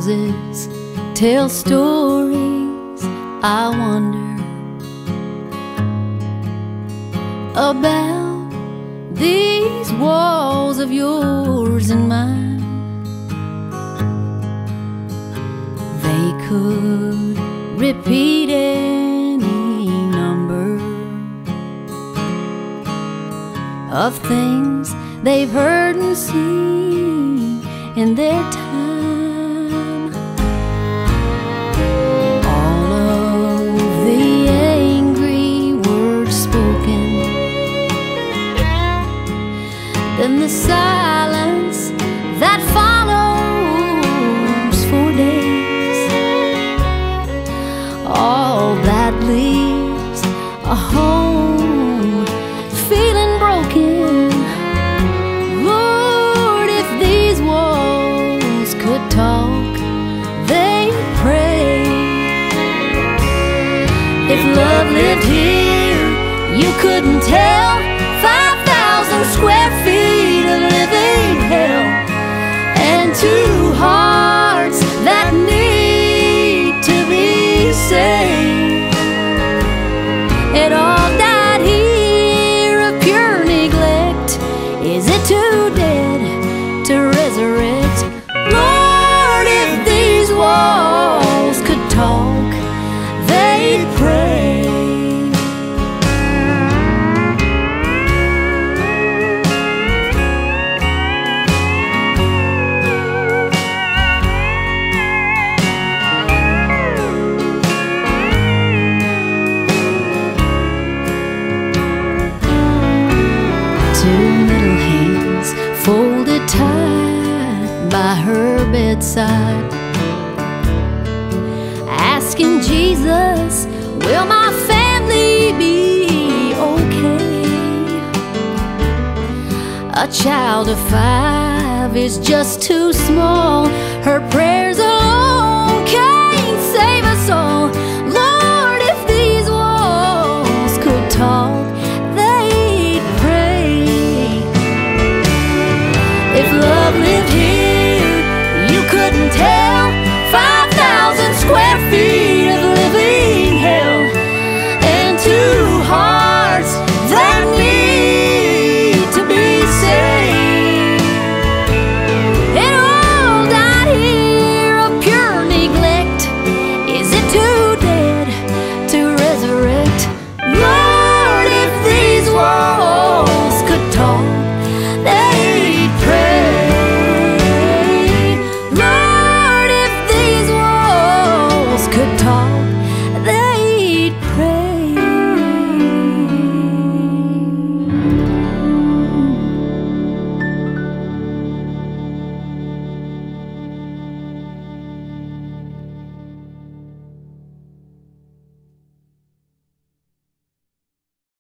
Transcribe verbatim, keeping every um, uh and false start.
houses tell stories, I wonder about these walls of yours and mine. They could repeat any number of things they've heard and seen in their time. All of the angry words spoken, then the silence that follows for days. All that leaves a home feeling broken. Lord, if these walls could talk, they'd pray. If love lived here, you couldn't tell. Five thousand square feet of living hell, and two hearts that need to be saved. It all died here of pure neglect. Is it too dead to resurrect? Lord, if these walls could talk, they'd pray. Two little hands folded tight by her bedside, asking Jesus, will my family be okay? A child of five is just too small. Her prayer